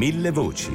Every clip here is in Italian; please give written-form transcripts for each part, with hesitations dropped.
Mille voci.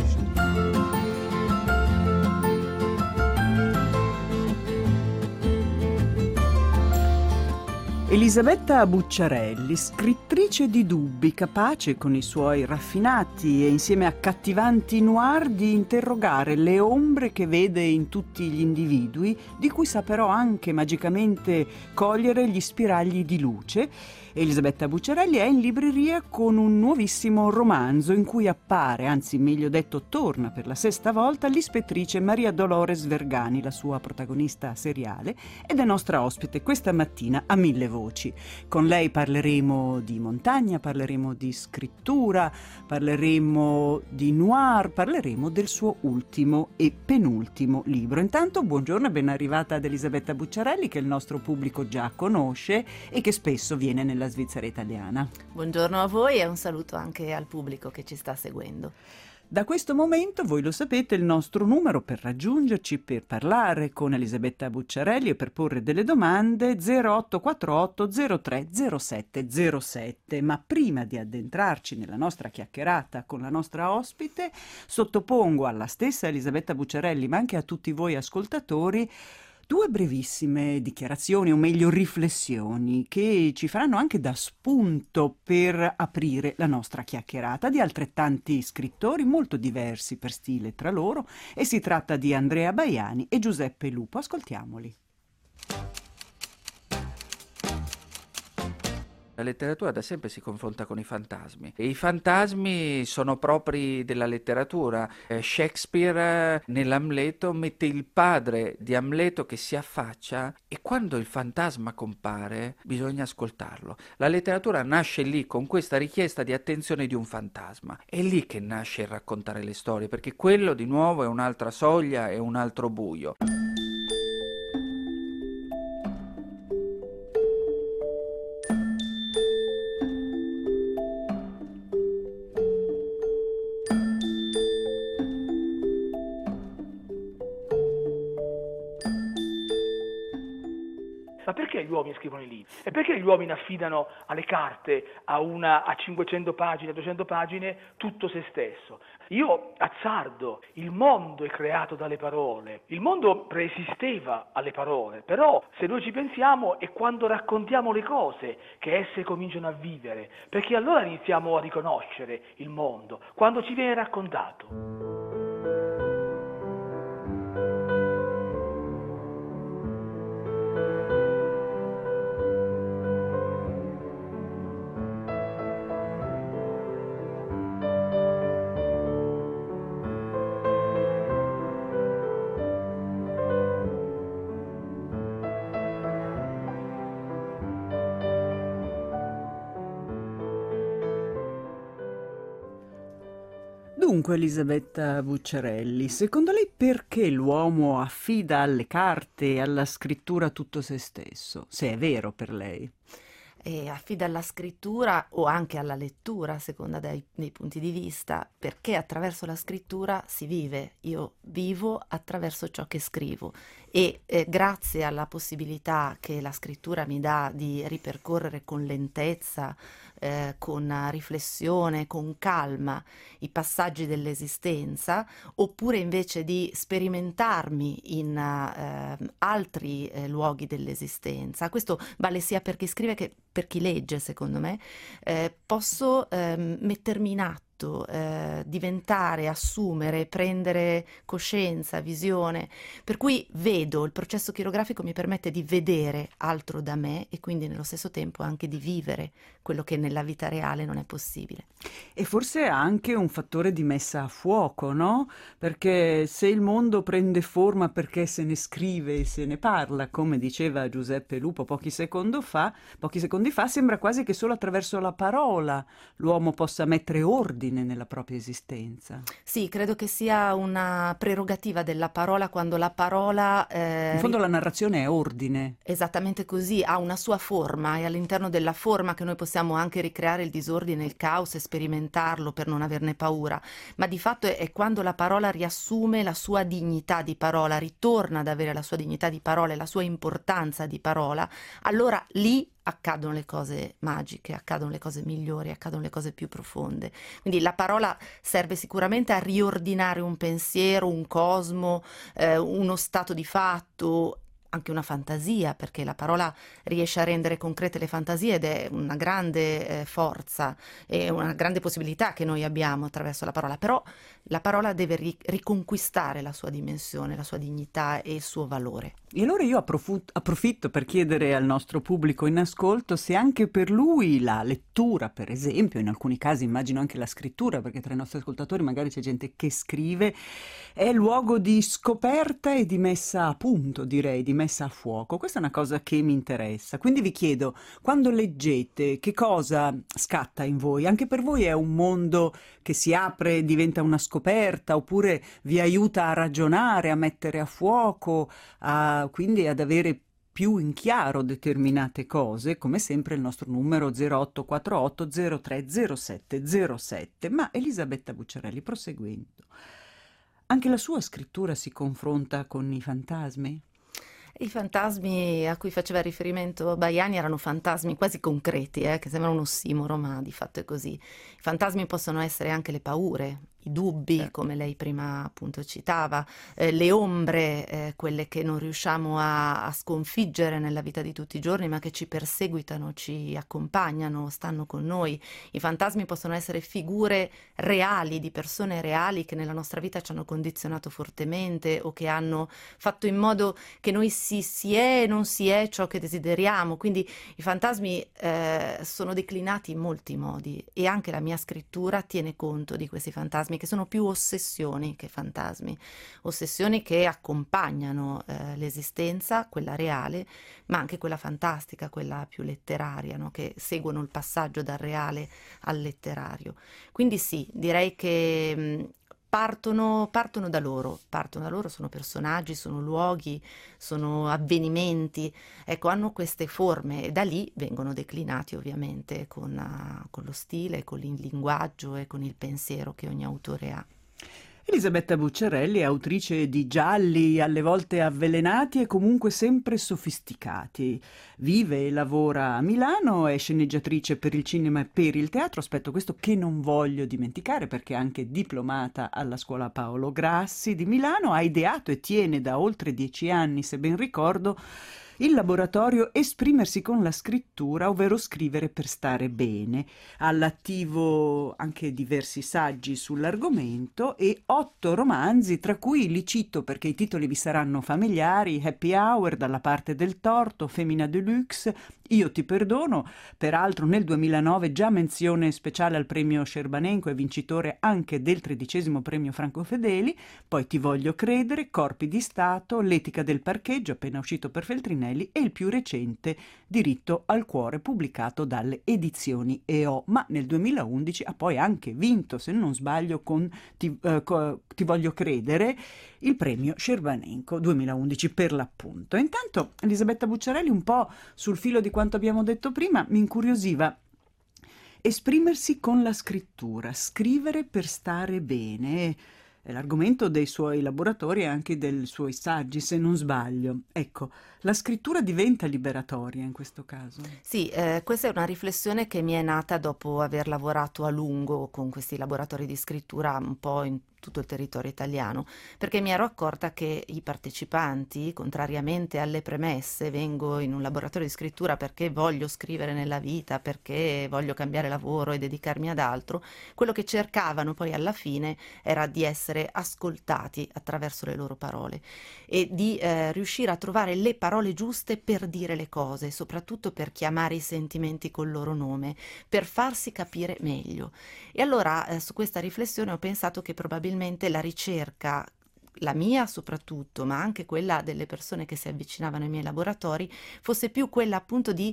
Elisabetta Bucciarelli, scrittrice di dubbi, capace con i suoi raffinati e insieme accattivanti noir di interrogare le ombre che vede in tutti gli individui, di cui sa però anche magicamente cogliere gli spiragli di luce. Elisabetta Bucciarelli è in libreria con un nuovissimo romanzo in cui appare, anzi meglio detto torna per la sesta volta, l'ispettrice Maria Dolores Vergani, la sua protagonista seriale, ed è nostra ospite questa mattina a Mille Voci. Con lei parleremo di montagna, parleremo di scrittura, parleremo di noir, parleremo del suo ultimo e penultimo libro. Intanto buongiorno e ben arrivata ad Elisabetta Bucciarelli, che il nostro pubblico già conosce e che spesso viene nella Svizzera italiana. Buongiorno a voi e un saluto anche al pubblico che ci sta seguendo. Da questo momento, voi lo sapete, il nostro numero per raggiungerci, per parlare con Elisabetta Bucciarelli e per porre delle domande 0848 03 07 07. Ma prima di addentrarci nella nostra chiacchierata con la nostra ospite, sottopongo alla stessa Elisabetta Bucciarelli, ma anche a tutti voi ascoltatori, due brevissime dichiarazioni, o meglio riflessioni, che ci faranno anche da spunto per aprire la nostra chiacchierata di altrettanti scrittori molto diversi per stile tra loro, e si tratta di Andrea Baiani e Giuseppe Lupo. Ascoltiamoli. La letteratura da sempre si confronta con i fantasmi e i fantasmi sono propri della letteratura. Shakespeare nell'Amleto mette il padre di Amleto che si affaccia e quando il fantasma compare bisogna ascoltarlo. La letteratura nasce lì con questa richiesta di attenzione di un fantasma. È lì che nasce il raccontare le storie, perché quello di nuovo è un'altra soglia, è un altro buio. Ma perché gli uomini scrivono i libri? E perché gli uomini affidano alle carte, a 500 pagine, a 200 pagine, tutto se stesso? Io azzardo, il mondo è creato dalle parole, il mondo preesisteva alle parole, però se noi ci pensiamo è quando raccontiamo le cose che esse cominciano a vivere, perché allora iniziamo a riconoscere il mondo, quando ci viene raccontato. Dunque, Elisabetta Bucciarelli, secondo lei perché l'uomo affida alle carte e alla scrittura tutto se stesso, se è vero per lei? E affida alla scrittura o anche alla lettura, a seconda dei punti di vista, perché attraverso la scrittura si vive. Io vivo attraverso ciò che scrivo e grazie alla possibilità che la scrittura mi dà di ripercorrere con lentezza, con riflessione, con calma i passaggi dell'esistenza, oppure invece di sperimentarmi in altri luoghi dell'esistenza. Questo vale sia per chi scrive che per chi legge, secondo me. Posso mettermi in atto, diventare, assumere, prendere coscienza, visione, per cui vedo, il processo chirografico mi permette di vedere altro da me e quindi nello stesso tempo anche di vivere quello che nella vita reale non è possibile. E forse è anche un fattore di messa a fuoco, no? Perché se il mondo prende forma perché se ne scrive e se ne parla, come diceva Giuseppe Lupo pochi secondi fa, sembra quasi che solo attraverso la parola l'uomo possa mettere ordine nella propria esistenza. Sì, credo che sia una prerogativa della parola, quando la parola... In fondo la narrazione è ordine. Esattamente così, ha una sua forma, e all'interno della forma che noi possiamo anche ricreare il disordine, il caos e sperimentarlo per non averne paura, ma di fatto è quando la parola riassume la sua dignità di parola, ritorna ad avere la sua dignità di parola e la sua importanza di parola, allora lì accadono le cose magiche, accadono le cose migliori, accadono le cose più profonde. Quindi la parola serve sicuramente a riordinare un pensiero, un cosmo, uno stato di fatto, anche una fantasia, perché la parola riesce a rendere concrete le fantasie ed è una grande forza e una grande possibilità che noi abbiamo attraverso la parola, però la parola deve riconquistare la sua dimensione, la sua dignità e il suo valore. E allora io approfitto per chiedere al nostro pubblico in ascolto se anche per lui la lettura, per esempio, in alcuni casi immagino anche la scrittura, perché tra i nostri ascoltatori magari c'è gente che scrive, è luogo di scoperta e di messa a punto, direi, di messa a fuoco. Questa è una cosa che mi interessa. Quindi vi chiedo, quando leggete, che cosa scatta in voi? Anche per voi è un mondo che si apre, diventa una scoperta, oppure vi aiuta a ragionare, a mettere a fuoco, quindi ad avere più in chiaro determinate cose? Come sempre il nostro numero 0848 030707. Ma Elisabetta Bucciarelli, proseguendo, anche la sua scrittura si confronta con i fantasmi? I fantasmi a cui faceva riferimento Baiani erano fantasmi quasi concreti, che sembrano un ossimoro, ma di fatto è così. I fantasmi possono essere anche le paure, i dubbi, come lei prima appunto citava, le ombre, quelle che non riusciamo a sconfiggere nella vita di tutti i giorni, ma che ci perseguitano, ci accompagnano, stanno con noi. I fantasmi possono essere figure reali, di persone reali che nella nostra vita ci hanno condizionato fortemente o che hanno fatto in modo che noi si è e non si è ciò che desideriamo. Quindi i fantasmi sono declinati in molti modi e anche la mia scrittura tiene conto di questi fantasmi, che sono più ossessioni che fantasmi, ossessioni che accompagnano l'esistenza, quella reale, ma anche quella fantastica, quella più letteraria, no? Che seguono il passaggio dal reale al letterario. Quindi sì, direi che partono da loro, sono personaggi, sono luoghi, sono avvenimenti, ecco, hanno queste forme e da lì vengono declinati ovviamente con lo stile, con il linguaggio e con il pensiero che ogni autore ha. Elisabetta Bucciarelli è autrice di gialli alle volte avvelenati e comunque sempre sofisticati. Vive e lavora a Milano, è sceneggiatrice per il cinema e per il teatro, aspetto questo che non voglio dimenticare perché è anche diplomata alla scuola Paolo Grassi di Milano, ha ideato e tiene da oltre 10 anni, se ben ricordo, il laboratorio Esprimersi con la scrittura, ovvero scrivere per stare bene. Ha all'attivo anche diversi saggi sull'argomento e 8 romanzi, tra cui li cito perché i titoli vi saranno familiari: Happy Hour, Dalla parte del torto, Femmina Deluxe, Io ti perdono, peraltro nel 2009 già menzione speciale al premio Scerbanenko e vincitore anche del 13° premio Franco Fedeli, poi Ti voglio credere, Corpi di Stato, L'etica del parcheggio, appena uscito per Feltrinelli, e il più recente Diritto al cuore, pubblicato dalle edizioni EO, ma nel 2011 ha poi anche vinto, se non sbaglio, con Ti voglio credere, il premio Scerbanenko 2011 per l'appunto. Intanto Elisabetta Bucciarelli, un po' sul filo di quanto abbiamo detto prima, mi incuriosiva esprimersi con la scrittura, scrivere per stare bene. È l'argomento dei suoi laboratori e anche dei suoi saggi, se non sbaglio. Ecco, la scrittura diventa liberatoria in questo caso? Sì, questa è una riflessione che mi è nata dopo aver lavorato a lungo con questi laboratori di scrittura un po' in tutto il territorio italiano, perché mi ero accorta che i partecipanti, contrariamente alle premesse, vengo in un laboratorio di scrittura perché voglio scrivere nella vita, perché voglio cambiare lavoro e dedicarmi ad altro, quello che cercavano poi alla fine era di essere ascoltati attraverso le loro parole e di riuscire a trovare le parole giuste per dire le cose, soprattutto per chiamare i sentimenti col loro nome, per farsi capire meglio. E allora su questa riflessione ho pensato che probabilmente la ricerca, la mia soprattutto, ma anche quella delle persone che si avvicinavano ai miei laboratori, fosse più quella appunto di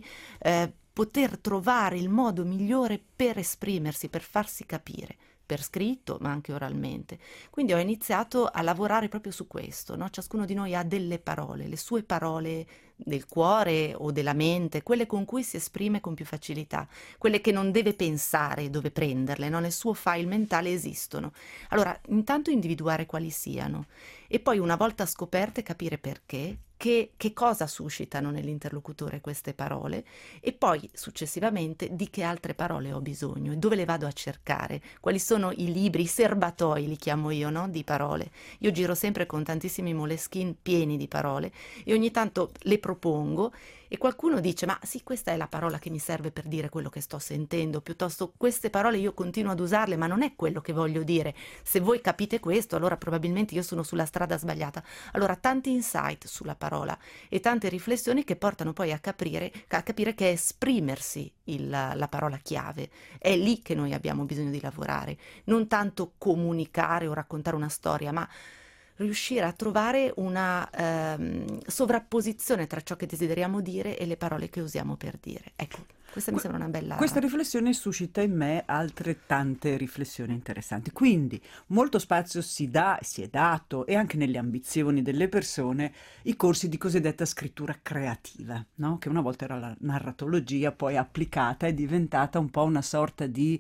poter trovare il modo migliore per esprimersi, per farsi capire, per scritto ma anche oralmente. Quindi ho iniziato a lavorare proprio su questo, no? Ciascuno di noi ha delle parole, le sue parole del cuore o della mente, quelle con cui si esprime con più facilità, quelle che non deve pensare dove prenderle, no? Nel suo file mentale esistono. Allora, intanto individuare quali siano e poi una volta scoperte capire perché, che cosa suscitano nell'interlocutore queste parole e poi successivamente di che altre parole ho bisogno e dove le vado a cercare, quali sono i libri, i serbatoi li chiamo io, no? Di parole. Io giro sempre con tantissimi Moleskine pieni di parole e ogni tanto le propongo e qualcuno dice ma sì, questa è la parola che mi serve per dire quello che sto sentendo, piuttosto queste parole io continuo ad usarle ma non è quello che voglio dire, se voi capite questo allora probabilmente io sono sulla strada sbagliata. Allora tanti insight sulla parola e tante riflessioni che portano poi a capire che è esprimersi la parola chiave, è lì che noi abbiamo bisogno di lavorare, non tanto comunicare o raccontare una storia, ma riuscire a trovare una sovrapposizione tra ciò che desideriamo dire e le parole che usiamo per dire. Ecco, questa mi sembra una bella... Questa riflessione suscita in me altrettante riflessioni interessanti. Quindi molto spazio si è dato, e anche nelle ambizioni delle persone, i corsi di cosiddetta scrittura creativa, no? Che una volta era la narratologia, poi applicata è diventata un po' una sorta di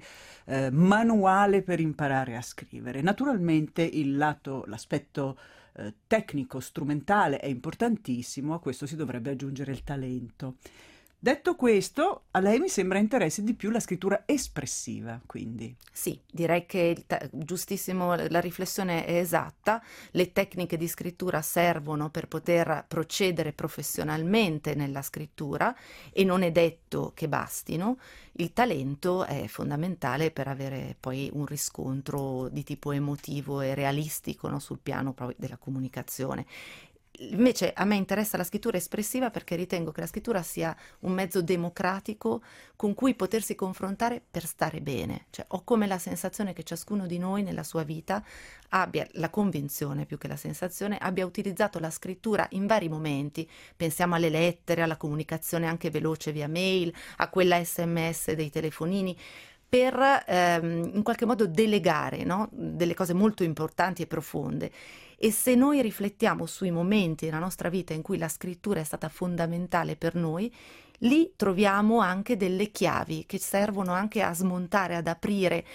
manuale per imparare a scrivere. Naturalmente l'aspetto tecnico, strumentale è importantissimo, a questo si dovrebbe aggiungere il talento. Detto questo, a lei mi sembra interessi di più la scrittura espressiva, quindi. Sì, direi che giustissimo, la riflessione è esatta, le tecniche di scrittura servono per poter procedere professionalmente nella scrittura e non è detto che bastino, il talento è fondamentale per avere poi un riscontro di tipo emotivo e realistico, no, sul piano proprio della comunicazione. Invece a me interessa la scrittura espressiva perché ritengo che la scrittura sia un mezzo democratico con cui potersi confrontare per stare bene. Cioè, ho come la sensazione che ciascuno di noi nella sua vita abbia la convinzione, più che la sensazione, abbia utilizzato la scrittura in vari momenti. Pensiamo alle lettere, alla comunicazione anche veloce via mail, a quella SMS dei telefonini, per in qualche modo delegare, no? Delle cose molto importanti e profonde. E se noi riflettiamo sui momenti della nostra vita in cui la scrittura è stata fondamentale per noi, lì troviamo anche delle chiavi che servono anche a smontare, ad aprire,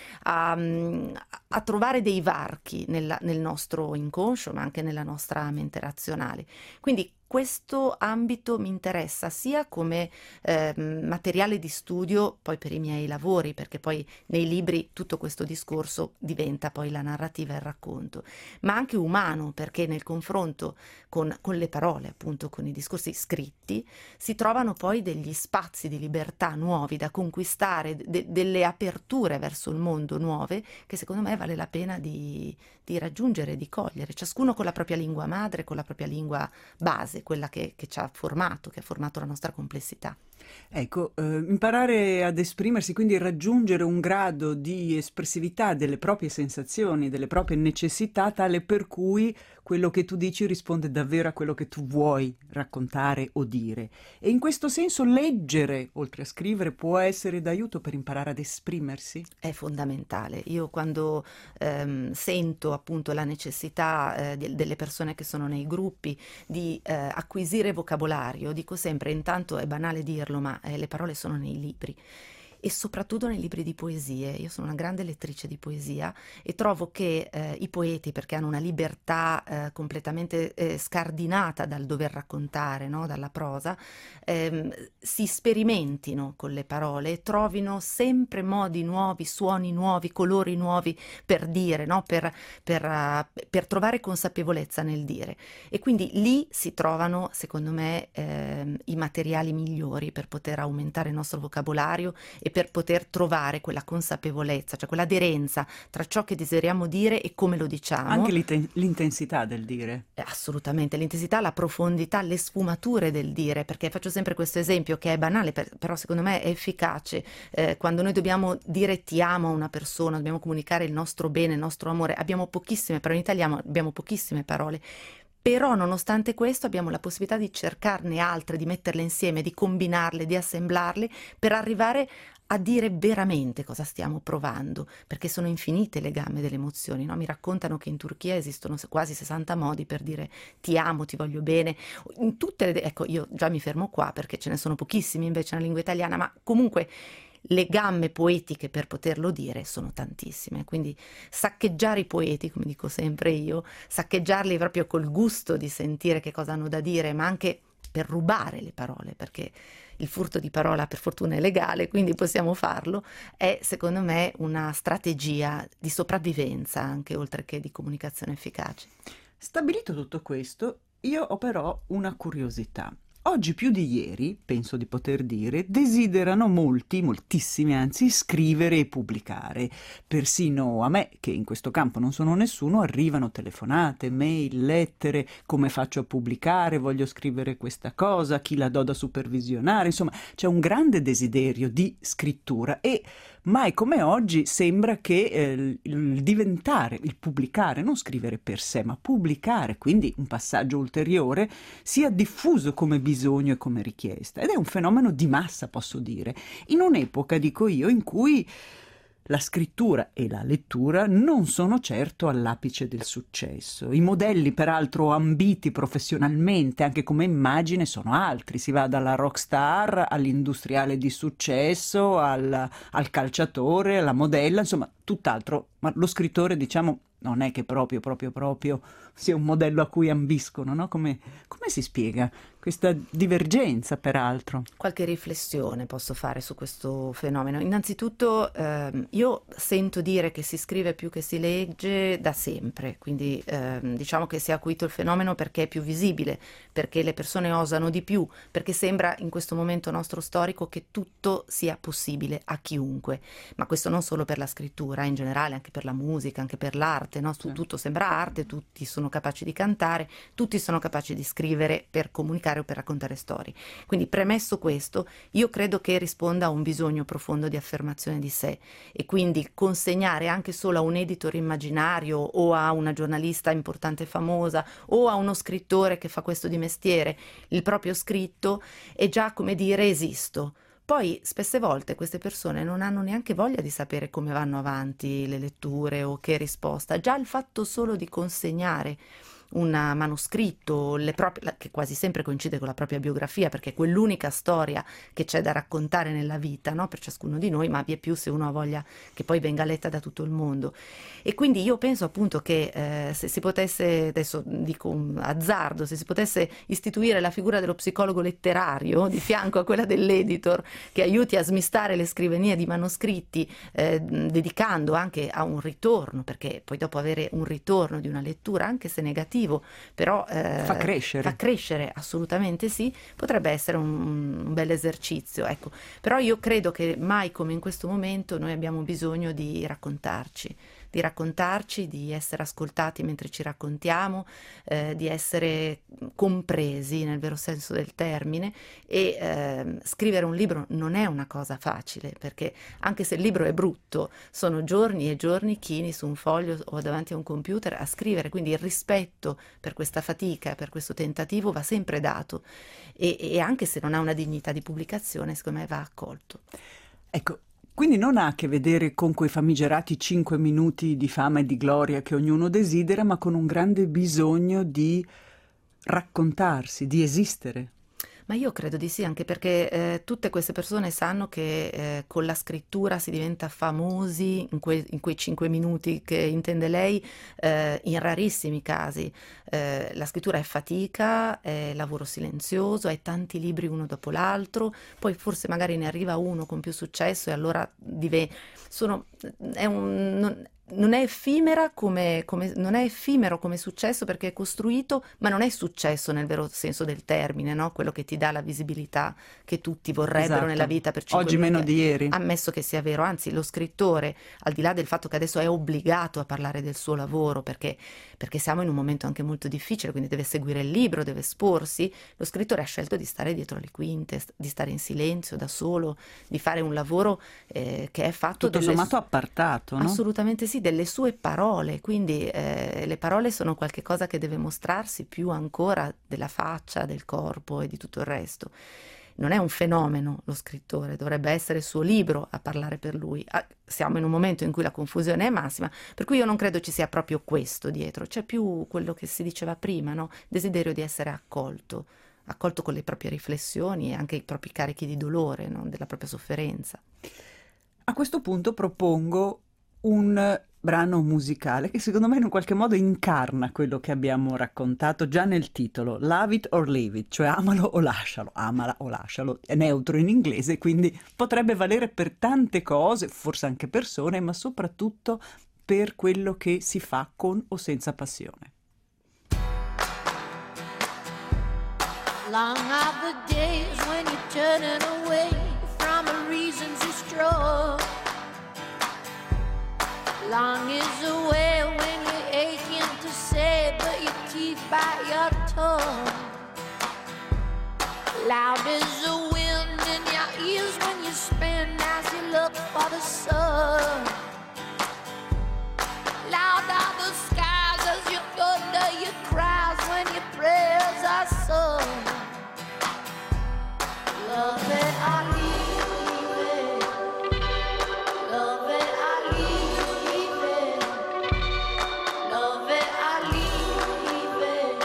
a trovare dei varchi nel nostro inconscio, ma anche nella nostra mente razionale. Quindi questo ambito mi interessa sia come materiale di studio poi per i miei lavori, perché poi nei libri tutto questo discorso diventa poi la narrativa e il racconto, ma anche umano, perché nel confronto con le parole, appunto con i discorsi scritti, si trovano poi degli spazi di libertà nuovi da conquistare, delle aperture verso il mondo nuove, che secondo me vale la pena di raggiungere, di cogliere, ciascuno con la propria lingua madre, con la propria lingua base, quella che ci ha formato, che ha formato la nostra complessità. Ecco, imparare ad esprimersi, quindi raggiungere un grado di espressività delle proprie sensazioni, delle proprie necessità, tale per cui quello che tu dici risponde davvero a quello che tu vuoi raccontare o dire. E in questo senso leggere, oltre a scrivere, può essere d'aiuto per imparare ad esprimersi? È fondamentale. Io quando sento appunto la necessità delle persone che sono nei gruppi di acquisire vocabolario, dico sempre, intanto è banale dirlo, ma le parole sono nei libri. E soprattutto nei libri di poesie. Io sono una grande lettrice di poesia e trovo che i poeti, perché hanno una libertà completamente scardinata dal dover raccontare, no? Dalla prosa, si sperimentino con le parole e trovino sempre modi nuovi, suoni nuovi, colori nuovi per dire, no? Per trovare consapevolezza nel dire. E quindi lì si trovano, secondo me, i materiali migliori per poter aumentare il nostro vocabolario e per poter trovare quella consapevolezza, cioè quell'aderenza tra ciò che desideriamo dire e come lo diciamo. Anche l'intensità del dire. Assolutamente, l'intensità, la profondità, le sfumature del dire, perché faccio sempre questo esempio che è banale, però secondo me è efficace. Quando noi dobbiamo dire ti amo a una persona, dobbiamo comunicare il nostro bene, il nostro amore, abbiamo pochissime parole, in italiano abbiamo pochissime parole. Però nonostante questo abbiamo la possibilità di cercarne altre, di metterle insieme, di combinarle, di assemblarle per arrivare a dire veramente cosa stiamo provando, perché sono infinite le gamme delle emozioni, no? Mi raccontano che in Turchia esistono quasi 60 modi per dire ti amo, ti voglio bene, ecco, io già mi fermo qua perché ce ne sono pochissimi invece nella lingua italiana, ma comunque le gamme poetiche per poterlo dire sono tantissime, quindi saccheggiare i poeti, come dico sempre io, saccheggiarli proprio col gusto di sentire che cosa hanno da dire, ma anche per rubare le parole, perché il furto di parola per fortuna è legale, quindi possiamo farlo, è secondo me una strategia di sopravvivenza anche, oltre che di comunicazione efficace. Stabilito tutto questo, io ho però una curiosità. Oggi più di ieri, penso di poter dire, desiderano molti, moltissimi anzi, scrivere e pubblicare. Persino a me, che in questo campo non sono nessuno, arrivano telefonate, mail, lettere, come faccio a pubblicare, voglio scrivere questa cosa, chi la do da supervisionare, insomma, c'è un grande desiderio di scrittura e mai come oggi sembra che il diventare, il pubblicare, non scrivere per sé, ma pubblicare, quindi un passaggio ulteriore, sia diffuso come bisogno e come richiesta. Ed è un fenomeno di massa, posso dire, in un'epoca, dico io, in cui la scrittura e la lettura non sono certo all'apice del successo. I modelli, peraltro ambiti professionalmente, anche come immagine, sono altri. Si va dalla rockstar all'industriale di successo, al calciatore, alla modella, insomma, tutt'altro. Ma lo scrittore, diciamo, non è che proprio sia un modello a cui ambiscono, no? Come si spiega questa divergenza, peraltro? Qualche riflessione posso fare su questo fenomeno. Innanzitutto io sento dire che si scrive più che si legge da sempre, quindi diciamo che si è acuito il fenomeno perché è più visibile, perché le persone osano di più, perché sembra in questo momento nostro storico che tutto sia possibile a chiunque, ma questo non solo per la scrittura, in generale anche per la musica, anche per l'arte, no? Tutto sembra arte, tutti sono capaci di cantare, tutti sono capaci di scrivere per comunicare o per raccontare storie. Quindi premesso questo, io credo che risponda a un bisogno profondo di affermazione di sé e quindi consegnare anche solo a un editor immaginario o a una giornalista importante e famosa o a uno scrittore che fa questo di mestiere il proprio scritto è già come dire esisto. Poi spesse volte queste persone non hanno neanche voglia di sapere come vanno avanti le letture o che risposta. Già il fatto solo di consegnare un manoscritto, che quasi sempre coincide con la propria biografia, perché è quell'unica storia che c'è da raccontare nella vita, no? Per ciascuno di noi, ma vie più se uno ha voglia che poi venga letta da tutto il mondo. E quindi io penso appunto che se si potesse, adesso dico un azzardo, se si potesse istituire la figura dello psicologo letterario di fianco a quella dell'editor che aiuti a smistare le scrivanie di manoscritti, dedicando anche a un ritorno, perché poi dopo avere un ritorno di una lettura, anche se negativo, però fa crescere assolutamente sì, potrebbe essere un bel esercizio, ecco. Però io credo che mai come in questo momento noi abbiamo bisogno di raccontarci, di essere ascoltati mentre ci raccontiamo, di essere compresi nel vero senso del termine e scrivere un libro non è una cosa facile, perché anche se il libro è brutto, sono giorni e giorni chini su un foglio o davanti a un computer a scrivere, quindi il rispetto per questa fatica, per questo tentativo va sempre dato e anche se non ha una dignità di pubblicazione, secondo me va accolto. Ecco, quindi non ha a che vedere con quei famigerati 5 minuti di fama e di gloria che ognuno desidera, ma con un grande bisogno di raccontarsi, di esistere. Ma io credo di sì, anche perché tutte queste persone sanno che con la scrittura si diventa famosi in quei 5 minuti che intende lei, in rarissimi casi. La scrittura è fatica, è lavoro silenzioso, è tanti libri uno dopo l'altro, poi forse magari ne arriva uno con più successo e allora non è effimero come successo perché è costruito, ma non è successo nel vero senso del termine, no? Quello che ti dà la visibilità che tutti vorrebbero, esatto, nella vita per 5 oggi minuti, meno di ieri. Ammesso che sia vero, anzi lo scrittore, al di là del fatto che adesso è obbligato a parlare del suo lavoro perché siamo in un momento anche molto difficile, quindi deve seguire il libro, deve esporsi, lo scrittore ha scelto di stare dietro le quinte, di stare in silenzio, da solo, di fare un lavoro che è fatto tutto sommato appartato, no? Assolutamente sì, delle sue parole, quindi le parole sono qualche cosa che deve mostrarsi più ancora della faccia, del corpo e di tutto il resto. Non è un fenomeno lo scrittore, dovrebbe essere il suo libro a parlare per lui. Siamo in un momento in cui la confusione è massima, per cui io non credo ci sia proprio questo dietro, c'è più quello che si diceva prima, no? Desiderio di essere accolto accolto con le proprie riflessioni e anche i propri carichi di dolore, no? Della propria sofferenza. A questo punto propongo un brano musicale che secondo me in un qualche modo incarna quello che abbiamo raccontato già nel titolo, Love It or Leave It, cioè amalo o lascialo, amala o lascialo, è neutro in inglese, quindi potrebbe valere per tante cose, forse anche persone, ma soprattutto per quello che si fa con o senza passione. Long are the days when you're turning away from the reasons you strove. Long is the way when you're aching to say, but your teeth bite your tongue. Loud is the wind in your ears when you spin as you look for the sun. Loud are the skies as you thunder your cries when your prayers are sung. Love it, I leave it. Love it, I leave it. Love it, I leave it.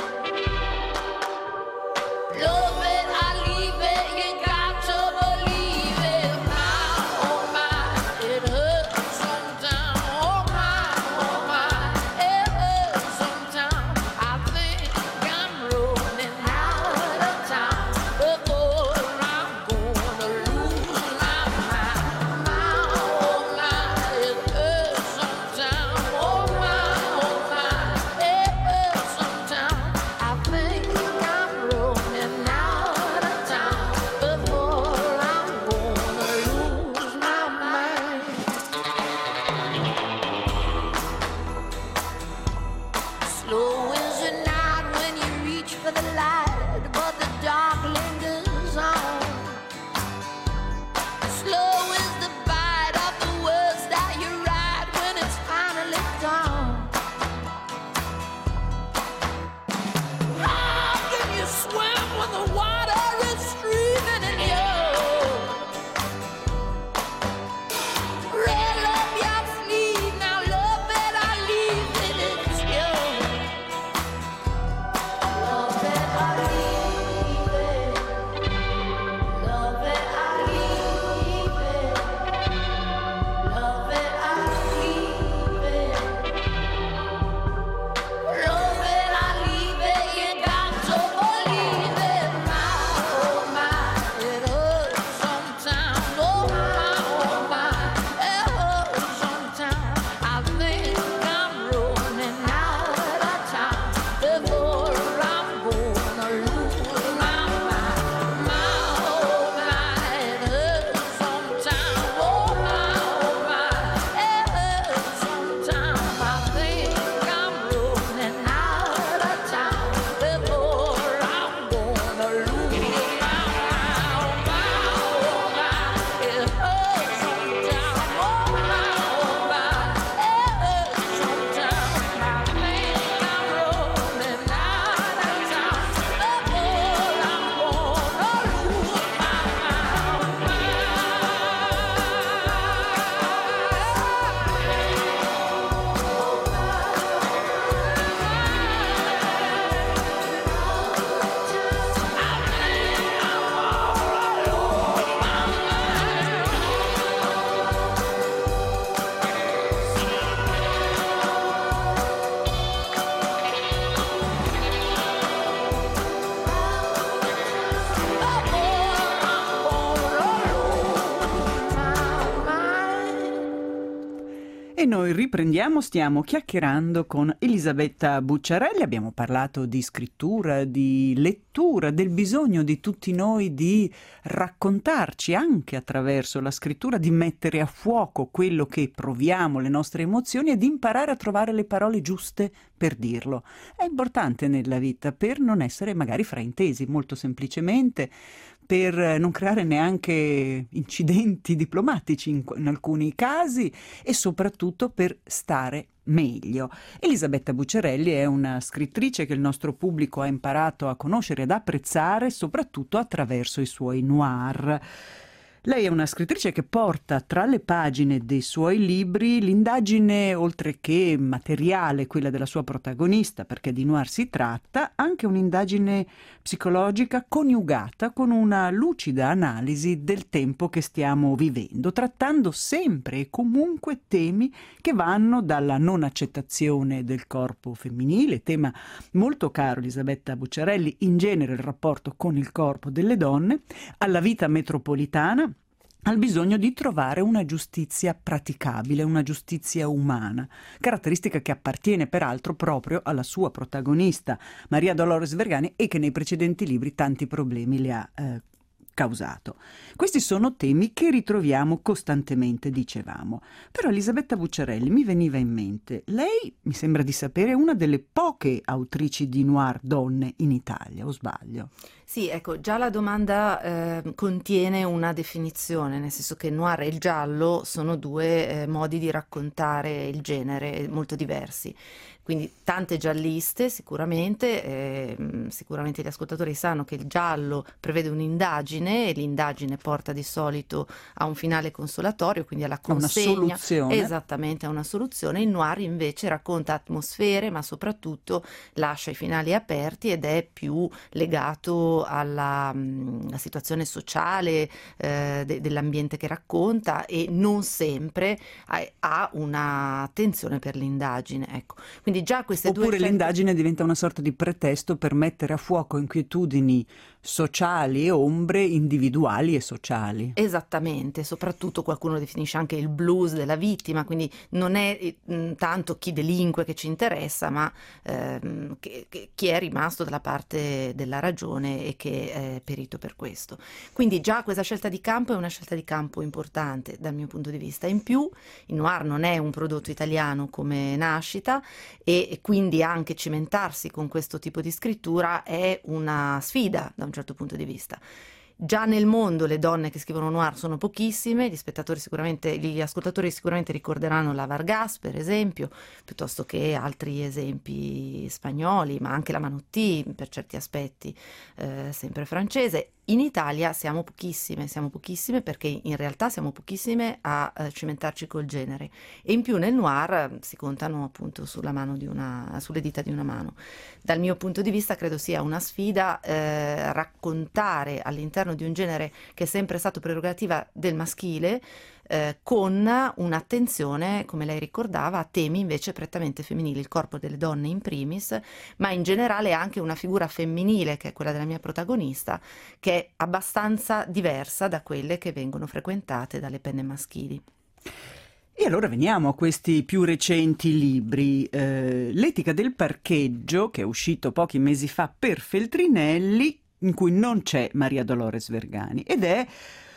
Love it, I leave it. You got to believe it. My, oh my, it hurts sometimes. Oh my, it hurts sometimes. I think I'm running out of time before I'm gonna lose my mind. My, oh my, it hurts sometimes. Oh my, it hurts sometimes. I think I'm running out of time before I'm gonna lose my mind. Slow is the night when you reach for the light, but the dark lingers on. Slow is the bite of the words that you write when it's finally gone. How can you swim when the water is streaming in you? Roll up your sleeve, now love it, I leave it, it's you. Love it, I leave it. Love it, I leave it. Love it, I leave it. Love it, I leave it. You got to believe it. My, oh my, it hurts sometimes. Oh my, it hurts sometimes. I think I'm running out of time before I'm gonna lose my mind. My, oh my, it hurts sometimes. Oh my, it hurts sometimes. I think I'm running out of time before I'm gonna lose my mind. My, oh my, it hurts sometimes. Oh my, it hurts sometimes. I think I'm running out of time before I'm gonna lose E noi riprendiamo, stiamo chiacchierando con Elisabetta Bucciarelli, abbiamo parlato di scrittura, di lettura, del bisogno di tutti noi di raccontarci anche attraverso la scrittura, di mettere a fuoco quello che proviamo, le nostre emozioni e di imparare a trovare le parole giuste per dirlo. È importante nella vita per non essere magari fraintesi, molto semplicemente, per non creare neanche incidenti diplomatici in alcuni casi e soprattutto per stare meglio. Elisabetta Bucciarelli è una scrittrice che il nostro pubblico ha imparato a conoscere ed apprezzare soprattutto attraverso i suoi noir. Lei è una scrittrice che porta tra le pagine dei suoi libri l'indagine, oltre che materiale, quella della sua protagonista, perché di noir si tratta, anche un'indagine psicologica coniugata con una lucida analisi del tempo che stiamo vivendo, trattando sempre e comunque temi che vanno dalla non accettazione del corpo femminile, tema molto caro Elisabetta Bucciarelli, in genere il rapporto con il corpo delle donne, alla vita metropolitana, al bisogno di trovare una giustizia praticabile, una giustizia umana, caratteristica che appartiene peraltro proprio alla sua protagonista, Maria Dolores Vergani, e che nei precedenti libri tanti problemi le ha causato. Questi sono temi che ritroviamo costantemente, dicevamo. Però Elisabetta Bucciarelli mi veniva in mente, lei mi sembra di sapere è una delle poche autrici di noir donne in Italia, o sbaglio? Sì, ecco, già la domanda contiene una definizione, nel senso che noir e il giallo sono due modi di raccontare il genere molto diversi. Quindi tante gialliste sicuramente gli ascoltatori sanno che il giallo prevede un'indagine e l'indagine porta di solito a un finale consolatorio, quindi alla consegna. Una soluzione. Esattamente, a una soluzione. Il noir invece racconta atmosfere, ma soprattutto lascia i finali aperti ed è più legato alla situazione sociale dell'ambiente che racconta e non sempre ha una attenzione per l'indagine. Ecco. Quindi già queste Oppure due l'indagine diventa una sorta di pretesto per mettere a fuoco inquietudini sociali e ombre individuali e sociali. Esattamente, soprattutto qualcuno definisce anche il blues della vittima, quindi non è tanto chi delinque che ci interessa, ma chi è rimasto dalla parte della ragione e che è perito per questo. Quindi già questa scelta di campo è una scelta di campo importante dal mio punto di vista. In più, il noir non è un prodotto italiano come nascita e quindi anche cimentarsi con questo tipo di scrittura è una sfida da un certo punto di vista. Già nel mondo le donne che scrivono noir sono pochissime, gli ascoltatori sicuramente ricorderanno la Vargas, per esempio, piuttosto che altri esempi spagnoli, ma anche la Manotti per certi aspetti, sempre francese. In Italia siamo pochissime perché in realtà siamo pochissime a cimentarci col genere e in più nel noir si contano appunto sulle dita di una mano. Dal mio punto di vista credo sia una sfida raccontare all'interno di un genere che è sempre stato prerogativa del maschile con un'attenzione, come lei ricordava, a temi invece prettamente femminili, il corpo delle donne in primis, ma in generale anche una figura femminile, che è quella della mia protagonista, che è abbastanza diversa da quelle che vengono frequentate dalle penne maschili. E allora veniamo a questi più recenti libri. L'etica del parcheggio, che è uscito pochi mesi fa per Feltrinelli, in cui non c'è Maria Dolores Vergani, ed è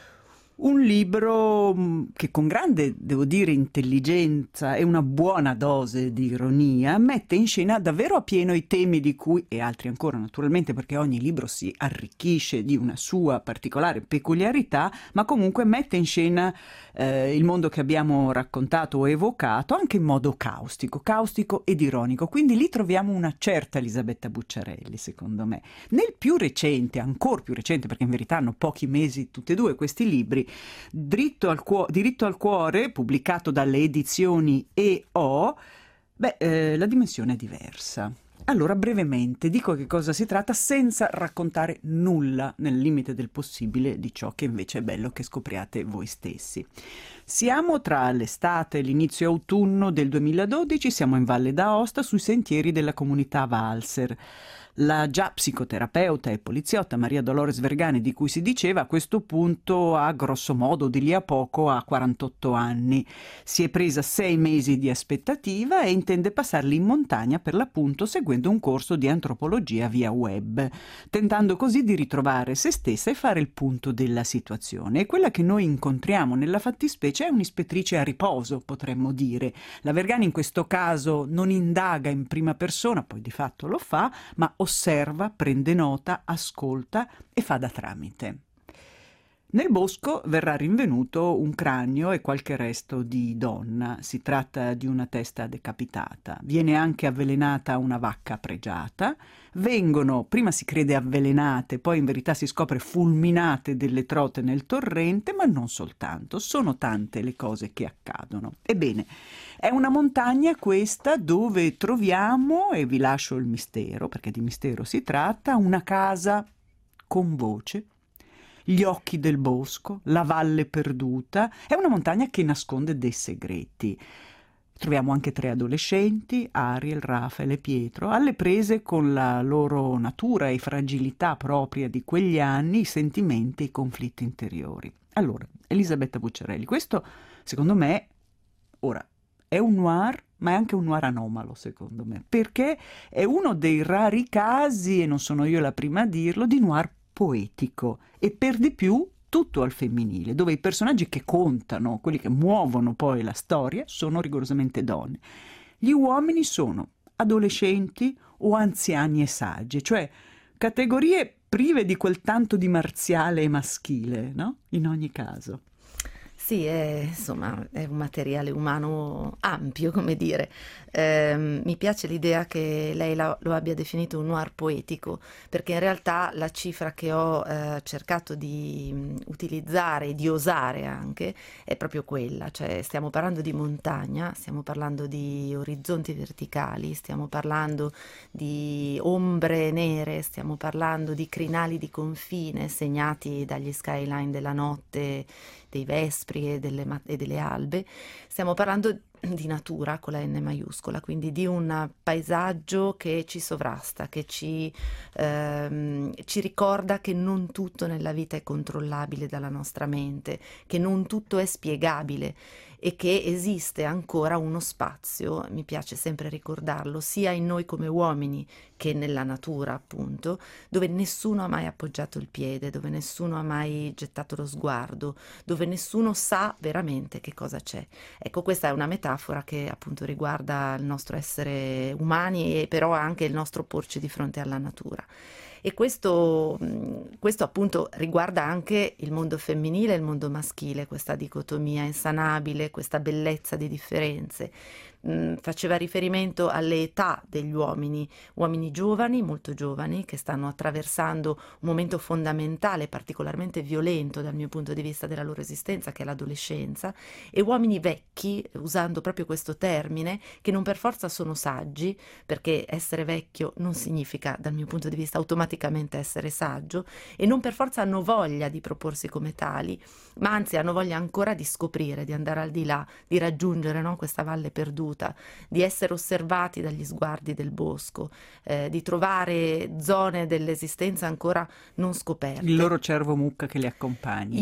un libro che con grande, devo dire, intelligenza e una buona dose di ironia mette in scena davvero a pieno i temi di cui, e altri ancora naturalmente perché ogni libro si arricchisce di una sua particolare peculiarità, ma comunque mette in scena il mondo che abbiamo raccontato o evocato anche in modo caustico ed ironico. Quindi lì troviamo una certa Elisabetta Bucciarelli, secondo me. Nel più recente, ancora più recente, perché in verità hanno pochi mesi tutti e due questi libri, Diritto al cuore, pubblicato dalle edizioni E.O., la dimensione è diversa. Allora, brevemente, dico che cosa si tratta senza raccontare nulla, nel limite del possibile, di ciò che invece è bello che scopriate voi stessi. Siamo tra l'estate e l'inizio autunno del 2012, siamo in Valle d'Aosta, sui sentieri della comunità Valser. La già psicoterapeuta e poliziotta Maria Dolores Vergani, di cui si diceva, a questo punto ha grosso modo di lì a poco ha 48 anni. Si è presa 6 mesi di aspettativa e intende passarli in montagna, per l'appunto seguendo un corso di antropologia via web, tentando così di ritrovare se stessa e fare il punto della situazione. E quella che noi incontriamo nella fattispecie è un'ispettrice a riposo, potremmo dire. La Vergani in questo caso non indaga in prima persona, poi di fatto lo fa, ma osserva, prende nota, ascolta e fa da tramite. Nel bosco verrà rinvenuto un cranio e qualche resto di donna. Si tratta di una testa decapitata. Viene anche avvelenata una vacca pregiata. Vengono, prima si crede avvelenate, poi in verità si scopre fulminate delle trote nel torrente, ma non soltanto. Sono tante le cose che accadono. Ebbene, è una montagna questa dove troviamo, e vi lascio il mistero, perché di mistero si tratta, una casa con voce, gli occhi del bosco, la valle perduta. È una montagna che nasconde dei segreti. Troviamo anche 3 adolescenti, Ariel, Rafael e Pietro, alle prese con la loro natura e fragilità propria di quegli anni, i sentimenti e i conflitti interiori. Allora, Elisabetta Bucciarelli, questo secondo me, ora, è un noir, ma è anche un noir anomalo, secondo me, perché è uno dei rari casi, e non sono io la prima a dirlo, di noir poetico, e per di più tutto al femminile, dove i personaggi che contano, quelli che muovono poi la storia, sono rigorosamente donne. Gli uomini sono adolescenti o anziani e saggi, cioè categorie prive di quel tanto di marziale e maschile, no? In ogni caso. Sì, insomma, è un materiale umano ampio, come dire. Mi piace l'idea che lei lo abbia definito un noir poetico, perché in realtà la cifra che ho cercato di utilizzare e di osare anche è proprio quella, cioè stiamo parlando di montagna, stiamo parlando di orizzonti verticali, stiamo parlando di ombre nere, stiamo parlando di crinali di confine segnati dagli skyline della notte, dei vespri e delle albe. Stiamo parlando di natura con la N maiuscola, quindi di un paesaggio che ci sovrasta, che ci ricorda che non tutto nella vita è controllabile dalla nostra mente, che non tutto è spiegabile e che esiste ancora uno spazio, mi piace sempre ricordarlo, sia in noi come uomini che nella natura, appunto, dove nessuno ha mai appoggiato il piede, dove nessuno ha mai gettato lo sguardo, dove nessuno sa veramente che cosa c'è. Ecco, questa è una metafora che appunto riguarda il nostro essere umani e però anche il nostro porci di fronte alla natura. E questo appunto riguarda anche il mondo femminile e il mondo maschile, questa dicotomia insanabile, questa bellezza di differenze. Faceva riferimento alle età degli uomini giovani, molto giovani, che stanno attraversando un momento fondamentale, particolarmente violento dal mio punto di vista della loro esistenza, che è l'adolescenza, e uomini vecchi, usando proprio questo termine, che non per forza sono saggi, perché essere vecchio non significa, dal mio punto di vista, automaticamente essere saggio, e non per forza hanno voglia di proporsi come tali, ma anzi hanno voglia ancora di scoprire, di andare al di là, di raggiungere, no, questa valle perduta, di essere osservati dagli sguardi del bosco, di trovare zone dell'esistenza ancora non scoperte. Il loro cervo mucca che li accompagna.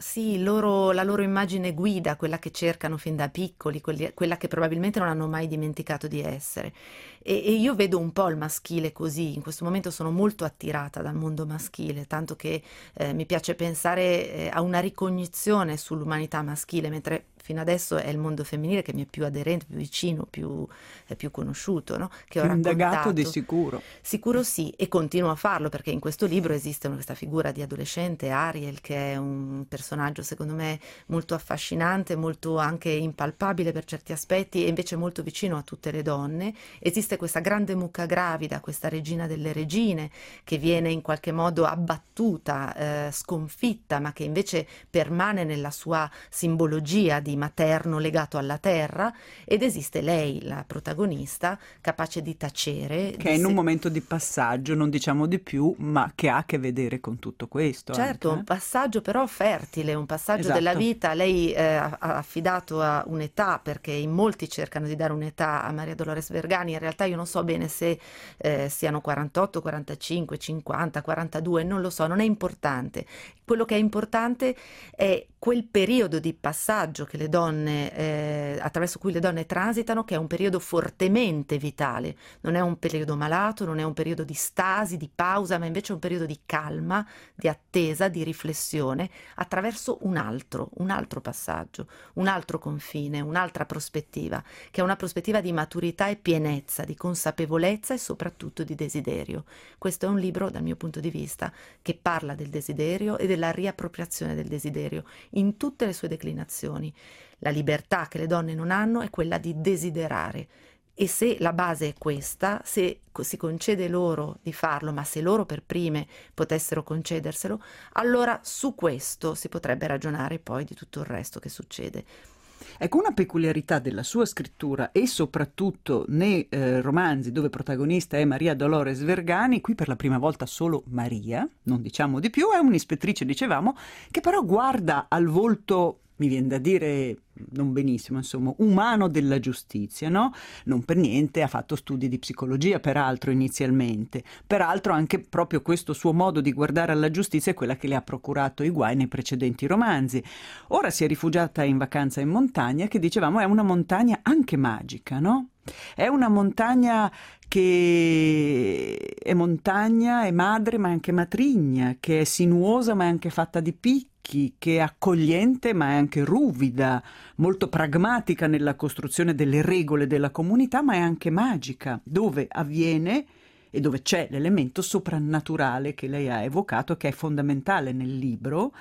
La loro immagine guida, quella che cercano fin da piccoli, quella che probabilmente non hanno mai dimenticato di essere. E io vedo un po' il maschile così, in questo momento sono molto attirata dal mondo maschile, tanto che mi piace pensare a una ricognizione sull'umanità maschile, mentre fino adesso è il mondo femminile che mi è più aderente, più vicino, più conosciuto, no? Che ho indagato raccontato. di sicuro. Sicuro sì, e continuo a farlo perché in questo libro esiste questa figura di adolescente, Ariel, che è un personaggio secondo me molto affascinante, molto anche impalpabile per certi aspetti e invece molto vicino a tutte le donne. Esiste questa grande mucca gravida, questa regina delle regine, che viene in qualche modo abbattuta, sconfitta, ma che invece permane nella sua simbologia di materno legato alla terra, ed esiste lei, la protagonista, capace di tacere. Che è in un momento di passaggio, non diciamo di più, ma che ha a che vedere con tutto questo. Certo, anche, un passaggio però fertile, un passaggio Esatto. della vita. Lei ha affidato a un'età, perché in molti cercano di dare un'età a Maria Dolores Vergani, in realtà io non so bene se siano 48, 45, 50, 42, non lo so, non è importante. Quello che è importante è quel periodo di passaggio che le donne, attraverso cui le donne transitano, che è un periodo fortemente vitale, non è un periodo malato, non è un periodo di stasi, di pausa, ma invece è un periodo di calma, di attesa, di riflessione, attraverso un altro passaggio, un altro confine, un'altra prospettiva, che è una prospettiva di maturità e pienezza, di consapevolezza e soprattutto di desiderio. Questo è un libro, dal mio punto di vista, che parla del desiderio e della riappropriazione del desiderio in tutte le sue declinazioni. La libertà che le donne non hanno è quella di desiderare. E se la base è questa, se si concede loro di farlo, ma se loro per prime potessero concederselo, allora su questo si potrebbe ragionare poi di tutto il resto che succede. Ecco, una peculiarità della sua scrittura e soprattutto nei romanzi dove protagonista è Maria Dolores Vergani, qui per la prima volta solo Maria, non diciamo di più, è un'ispettrice, dicevamo, che però guarda al volto, mi viene da dire non benissimo, insomma, umano della giustizia, no? Non per niente ha fatto studi di psicologia, peraltro, inizialmente. Peraltro anche proprio questo suo modo di guardare alla giustizia è quella che le ha procurato i guai nei precedenti romanzi. Ora si è rifugiata in vacanza in montagna, che dicevamo è una montagna anche magica, no? È una montagna che è montagna, è madre ma è anche matrigna, che è sinuosa ma è anche fatta di picchi, che è accogliente ma è anche ruvida, molto pragmatica nella costruzione delle regole della comunità, ma è anche magica, dove avviene e dove c'è l'elemento soprannaturale che lei ha evocato, che è fondamentale nel libro,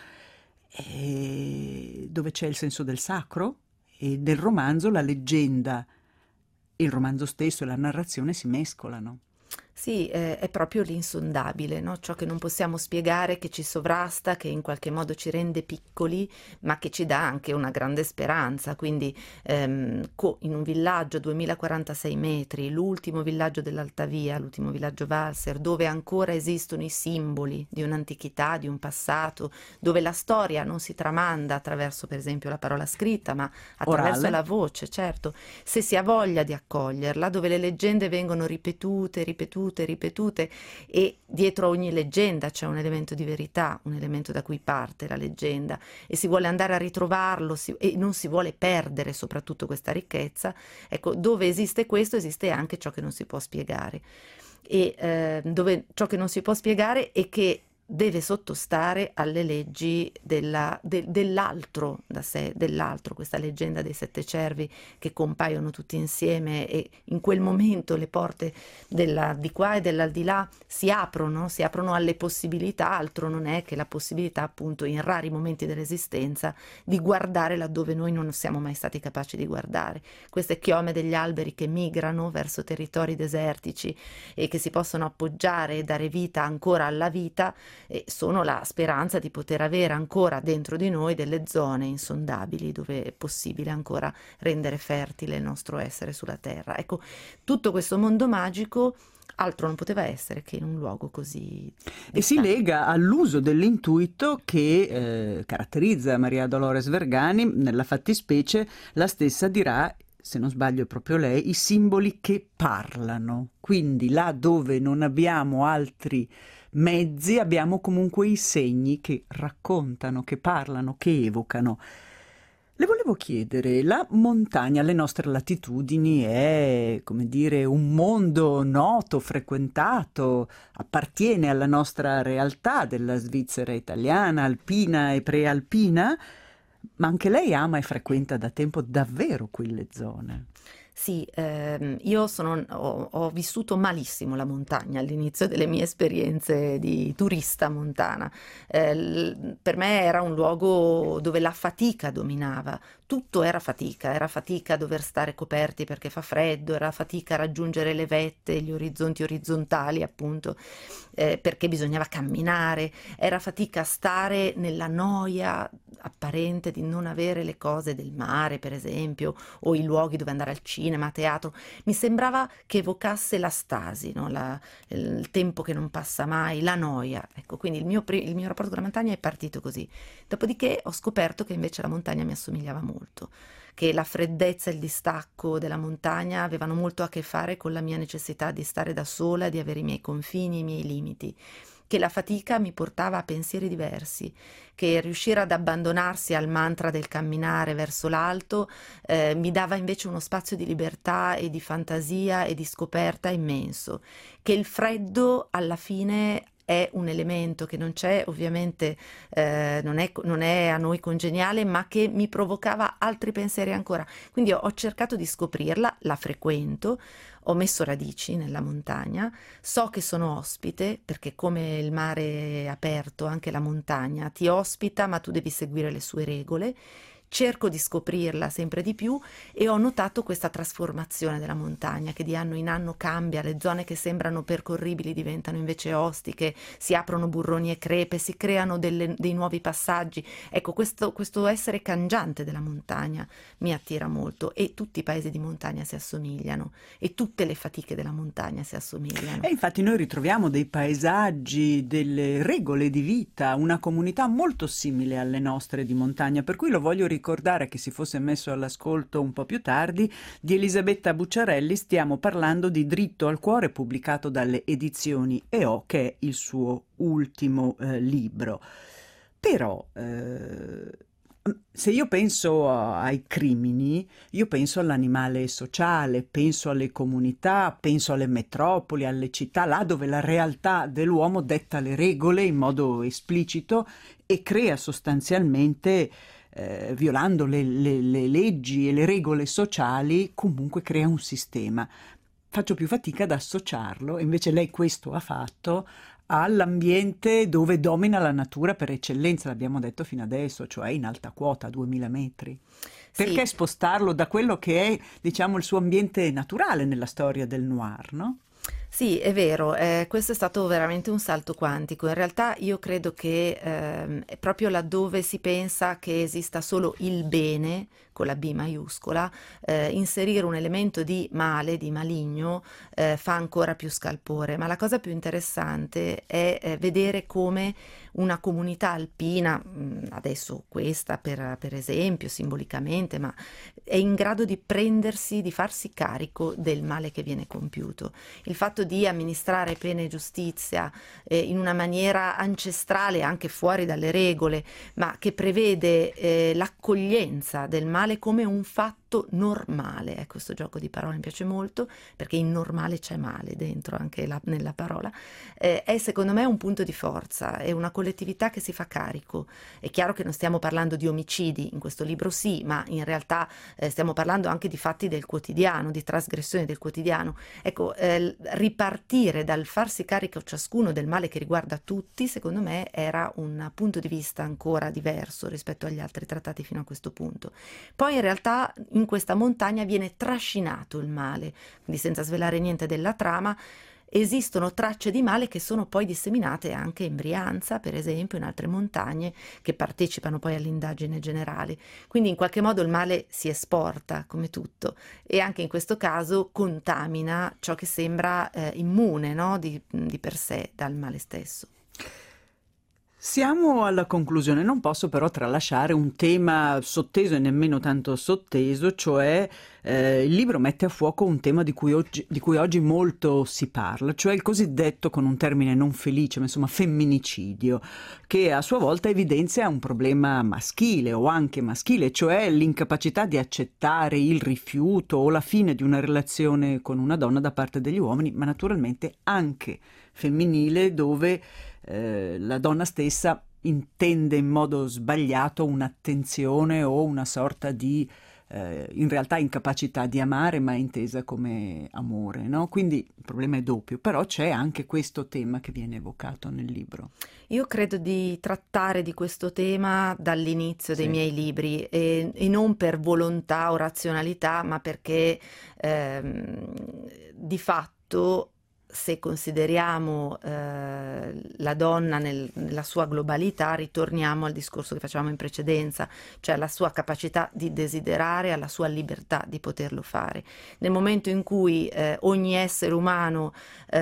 e dove c'è il senso del sacro e del romanzo, la leggenda, il romanzo stesso e la narrazione si mescolano. Sì, è proprio l'insondabile, no? Ciò che non possiamo spiegare, che ci sovrasta, che in qualche modo ci rende piccoli, ma che ci dà anche una grande speranza. Quindi in un villaggio 2046 metri, l'ultimo villaggio dell'Altavia, l'ultimo villaggio valser, dove ancora esistono i simboli di un'antichità, di un passato, dove la storia non si tramanda attraverso, per esempio, la parola scritta, ma attraverso Orale. la voce, certo, se si ha voglia di accoglierla, dove le leggende vengono ripetute e dietro ogni leggenda c'è un elemento di verità, un elemento da cui parte la leggenda e si vuole andare a ritrovarlo e non si vuole perdere soprattutto questa ricchezza. Ecco, dove esiste questo esiste anche ciò che non si può spiegare e dove ciò che non si può spiegare è che deve sottostare alle leggi dell'altro da sé, dell'altro, questa leggenda dei sette cervi che compaiono tutti insieme e in quel momento le porte di qua e dell'aldilà si aprono alle possibilità, altro non è che la possibilità appunto in rari momenti dell'esistenza di guardare laddove noi non siamo mai stati capaci di guardare. Queste chiome degli alberi che migrano verso territori desertici e che si possono appoggiare e dare vita ancora alla vita, e sono la speranza di poter avere ancora dentro di noi delle zone insondabili dove è possibile ancora rendere fertile il nostro essere sulla terra. Ecco, tutto questo mondo magico altro non poteva essere che in un luogo così E si distante. lega all'uso dell'intuito che caratterizza Maria Dolores Vergani, nella fattispecie la stessa dirà, se non sbaglio è proprio lei, i simboli che parlano. Quindi là dove non abbiamo altri mezzi abbiamo comunque i segni che raccontano, che parlano, che evocano. Le volevo chiedere, la montagna alle nostre latitudini è, come dire, un mondo noto, frequentato, appartiene alla nostra realtà della Svizzera italiana, alpina e prealpina, ma anche lei ama e frequenta da tempo davvero quelle zone. Sì, io ho vissuto malissimo la montagna all'inizio delle mie esperienze di turista montana. Per me era un luogo dove la fatica dominava, tutto era fatica dover stare coperti perché fa freddo, era fatica raggiungere le vette, gli orizzonti orizzontali appunto, perché bisognava camminare, era fatica stare nella noia apparente di non avere le cose del mare, per esempio, o i luoghi dove andare al cinema, a teatro. Mi sembrava che evocasse la stasi, no? Il tempo che non passa mai, la noia. Ecco, quindi il mio rapporto con la montagna è partito così. Dopodiché ho scoperto che invece la montagna mi assomigliava molto, che la freddezza e il distacco della montagna avevano molto a che fare con la mia necessità di stare da sola, di avere i miei confini, i miei limiti, che la fatica mi portava a pensieri diversi, che riuscire ad abbandonarsi al mantra del camminare verso l'alto mi dava invece uno spazio di libertà e di fantasia e di scoperta immenso, che il freddo alla fine è un elemento che non c'è, ovviamente non è a noi congeniale, ma che mi provocava altri pensieri ancora. Quindi ho cercato di scoprirla, la frequento, ho messo radici nella montagna, so che sono ospite, perché come il mare aperto, anche la montagna ti ospita, ma tu devi seguire le sue regole. Cerco di scoprirla sempre di più e ho notato questa trasformazione della montagna che di anno in anno cambia, le zone che sembrano percorribili diventano invece ostiche, si aprono burroni e crepe, si creano dei nuovi passaggi. Ecco, questo essere cangiante della montagna mi attira molto, e tutti i paesi di montagna si assomigliano e tutte le fatiche della montagna si assomigliano. E infatti noi ritroviamo dei paesaggi, delle regole di vita, una comunità molto simile alle nostre di montagna, per cui lo voglio ricordare che si fosse messo all'ascolto un po' più tardi, di Elisabetta Bucciarelli stiamo parlando di Dritto al cuore, pubblicato dalle edizioni EO, che è il suo ultimo libro. Però se io penso ai crimini, io penso all'animale sociale, penso alle comunità, penso alle metropoli, alle città, là dove la realtà dell'uomo detta le regole in modo esplicito e crea sostanzialmente, violando le leggi e le regole sociali, comunque crea un sistema. Faccio più fatica ad associarlo, e invece lei questo ha fatto, all'ambiente dove domina la natura per eccellenza, l'abbiamo detto fino adesso, cioè in alta quota, a 2000 metri. Perché Sì. spostarlo da quello che è, diciamo, il suo ambiente naturale nella storia del noir, no? Sì, è vero, questo è stato veramente un salto quantico. In realtà io credo che è proprio laddove si pensa che esista solo il bene, con la B maiuscola, inserire un elemento di male, di maligno, fa ancora più scalpore. Ma la cosa più interessante è vedere come una comunità alpina, adesso questa per esempio, simbolicamente, ma è in grado di prendersi, di farsi carico del male che viene compiuto. Il fatto di amministrare pena e giustizia in una maniera ancestrale, anche fuori dalle regole, ma che prevede l'accoglienza del male come un fatto normale. Questo gioco di parole mi piace molto, perché in normale c'è male dentro, anche nella parola. È secondo me un punto di forza, è una collettività che si fa carico. È chiaro che non stiamo parlando di omicidi in questo libro, sì, ma in realtà stiamo parlando anche di fatti del quotidiano, di trasgressioni del quotidiano. Ecco, ripartire dal farsi carico ciascuno del male che riguarda tutti, secondo me era un punto di vista ancora diverso rispetto agli altri trattati fino a questo punto. Poi in realtà in questa montagna viene trascinato il male, quindi senza svelare niente della trama, esistono tracce di male che sono poi disseminate anche in Brianza, per esempio, in altre montagne che partecipano poi all'indagine generale. Quindi in qualche modo il male si esporta, come tutto, e anche in questo caso contamina ciò che sembra immune, no? di per sé dal male stesso. Siamo alla conclusione, non posso però tralasciare un tema sotteso e nemmeno tanto sotteso, cioè il libro mette a fuoco un tema di cui oggi molto si parla, cioè il cosiddetto, con un termine non felice, ma insomma femminicidio, che a sua volta evidenzia un problema maschile o anche maschile, cioè l'incapacità di accettare il rifiuto o la fine di una relazione con una donna da parte degli uomini, ma naturalmente anche femminile, dove la donna stessa intende in modo sbagliato un'attenzione o una sorta di in realtà incapacità di amare, ma intesa come amore, no? Quindi il problema è doppio, però c'è anche questo tema che viene evocato nel libro. Io credo di trattare di questo tema dall'inizio dei Sì. miei libri, e non per volontà o razionalità, ma perché di fatto, se consideriamo la donna nella sua globalità, ritorniamo al discorso che facevamo in precedenza, cioè alla sua capacità di desiderare, alla sua libertà di poterlo fare. Nel momento in cui ogni essere umano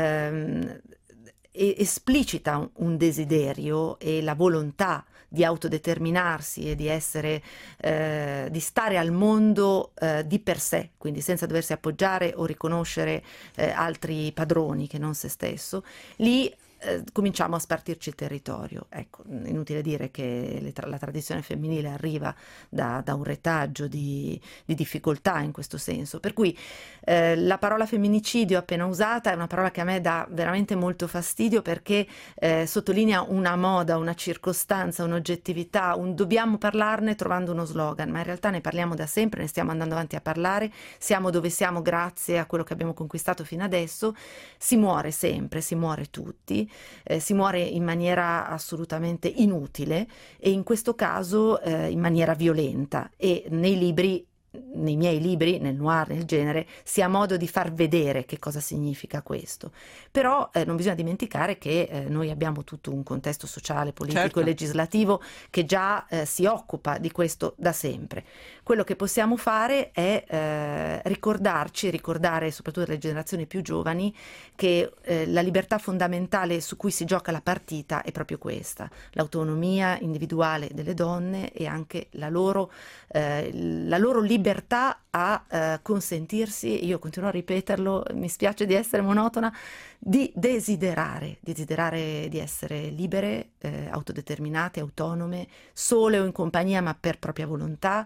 esplicita un desiderio e la volontà di autodeterminarsi e di essere, di stare al mondo di per sé, quindi senza doversi appoggiare o riconoscere altri padroni che non se stesso, lì cominciamo a spartirci il territorio. Ecco, inutile dire che la tradizione femminile arriva da un retaggio di difficoltà in questo senso, per cui la parola femminicidio appena usata è una parola che a me dà veramente molto fastidio, perché sottolinea una moda, una circostanza, un'oggettività, dobbiamo parlarne trovando uno slogan, ma in realtà ne parliamo da sempre, ne stiamo andando avanti a parlare, siamo dove siamo grazie a quello che abbiamo conquistato fino adesso. Si muore sempre, si muore tutti, si muore in maniera assolutamente inutile, e in questo caso in maniera violenta, e nei miei libri, nel noir, nel genere, si ha modo di far vedere che cosa significa questo. Però non bisogna dimenticare che noi abbiamo tutto un contesto sociale, politico Certo. e legislativo che già si occupa di questo da sempre. Quello che possiamo fare è ricordare soprattutto le generazioni più giovani che la libertà fondamentale su cui si gioca la partita è proprio questa: l'autonomia individuale delle donne e anche la loro libertà a consentirsi, io continuo a ripeterlo, mi spiace di essere monotona, di desiderare di essere libere, autodeterminate, autonome, sole o in compagnia, ma per propria volontà,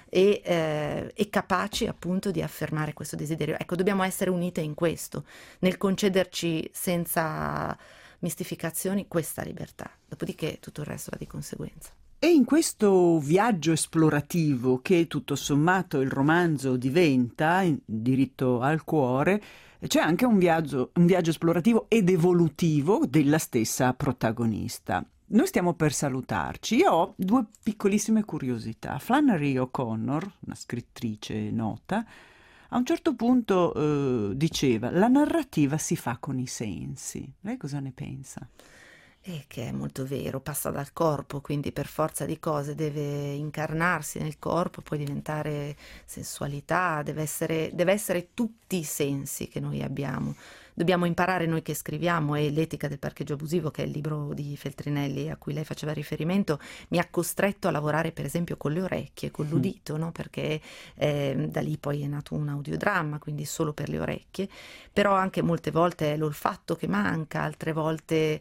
e capaci appunto di affermare questo desiderio. Ecco, dobbiamo essere unite in questo, nel concederci senza mistificazioni questa libertà, dopodiché tutto il resto va di conseguenza. E in questo viaggio esplorativo che tutto sommato il romanzo diventa, in Diritto al cuore, c'è anche un viaggio esplorativo ed evolutivo della stessa protagonista. Noi stiamo per salutarci. Io ho due piccolissime curiosità. Flannery O'Connor, una scrittrice nota, a un certo punto diceva: la narrativa si fa con i sensi. Lei cosa ne pensa? E che è molto vero, passa dal corpo, quindi per forza di cose deve incarnarsi nel corpo, poi diventare sensualità, deve essere tutti i sensi che noi abbiamo. Dobbiamo imparare noi che scriviamo, e L'etica del parcheggio abusivo, che è il libro di Feltrinelli a cui lei faceva riferimento, mi ha costretto a lavorare per esempio con le orecchie, con l'udito, no? Perché da lì poi è nato un audiodramma, quindi solo per le orecchie, però anche molte volte è l'olfatto che manca, altre volte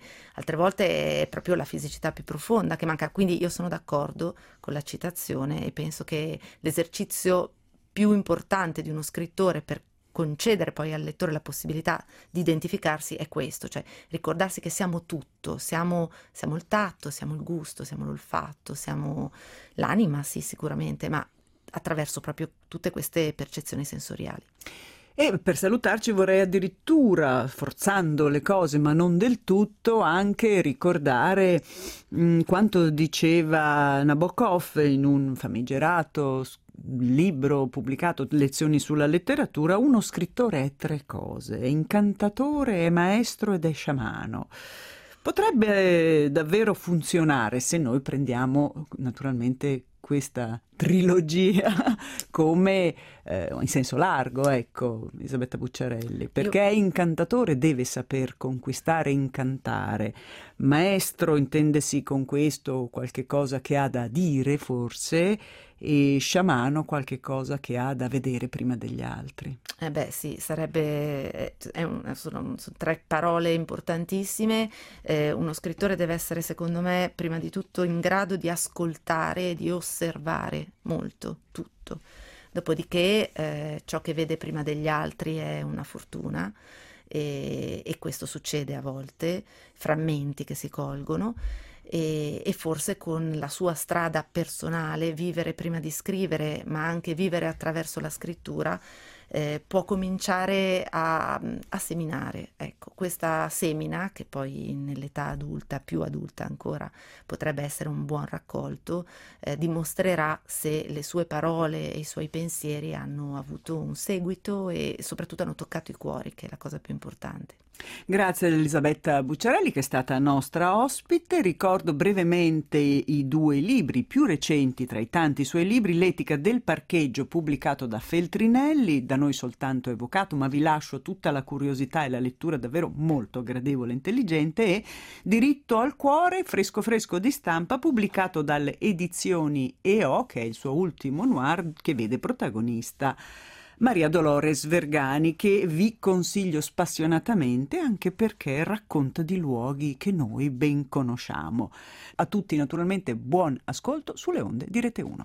è proprio la fisicità più profonda che manca. Quindi io sono d'accordo con la citazione e penso che l'esercizio più importante di uno scrittore per concedere poi al lettore la possibilità di identificarsi è questo, cioè ricordarsi che siamo tutto, siamo il tatto, siamo il gusto, siamo l'olfatto, siamo l'anima, sì, sicuramente, ma attraverso proprio tutte queste percezioni sensoriali. E per salutarci vorrei addirittura, forzando le cose ma non del tutto, anche ricordare quanto diceva Nabokov in un famigerato libro pubblicato, Lezioni sulla letteratura: uno scrittore è tre cose: è incantatore, è maestro ed è sciamano. Potrebbe davvero funzionare se noi prendiamo naturalmente questa trilogia come in senso largo, ecco, Elisabetta Bucciarelli, perché incantatore deve saper conquistare e incantare, maestro intendesi con questo qualche cosa che ha da dire forse, e sciamano qualche cosa che ha da vedere prima degli altri. Beh sì, sono tre parole importantissime. Uno scrittore deve essere, secondo me, prima di tutto in grado di ascoltare e di osservare molto, tutto. Dopodiché ciò che vede prima degli altri è una fortuna, e questo succede a volte, frammenti che si colgono. E forse con la sua strada personale, vivere prima di scrivere, ma anche vivere attraverso la scrittura, può cominciare a seminare, ecco, questa semina che poi nell'età adulta, più adulta ancora, potrebbe essere un buon raccolto, dimostrerà se le sue parole e i suoi pensieri hanno avuto un seguito e soprattutto hanno toccato i cuori, che è la cosa più importante. Grazie ad Elisabetta Bucciarelli, che è stata nostra ospite. Ricordo brevemente i due libri più recenti tra i tanti suoi libri: L'etica del parcheggio, pubblicato da Feltrinelli, da noi soltanto evocato, ma vi lascio tutta la curiosità e la lettura davvero molto gradevole e intelligente, e Diritto al cuore, fresco fresco di stampa, pubblicato dalle edizioni EO, che è il suo ultimo noir, che vede protagonista Maria Dolores Vergani, che vi consiglio spassionatamente anche perché racconta di luoghi che noi ben conosciamo. A tutti naturalmente buon ascolto sulle onde di Rete 1.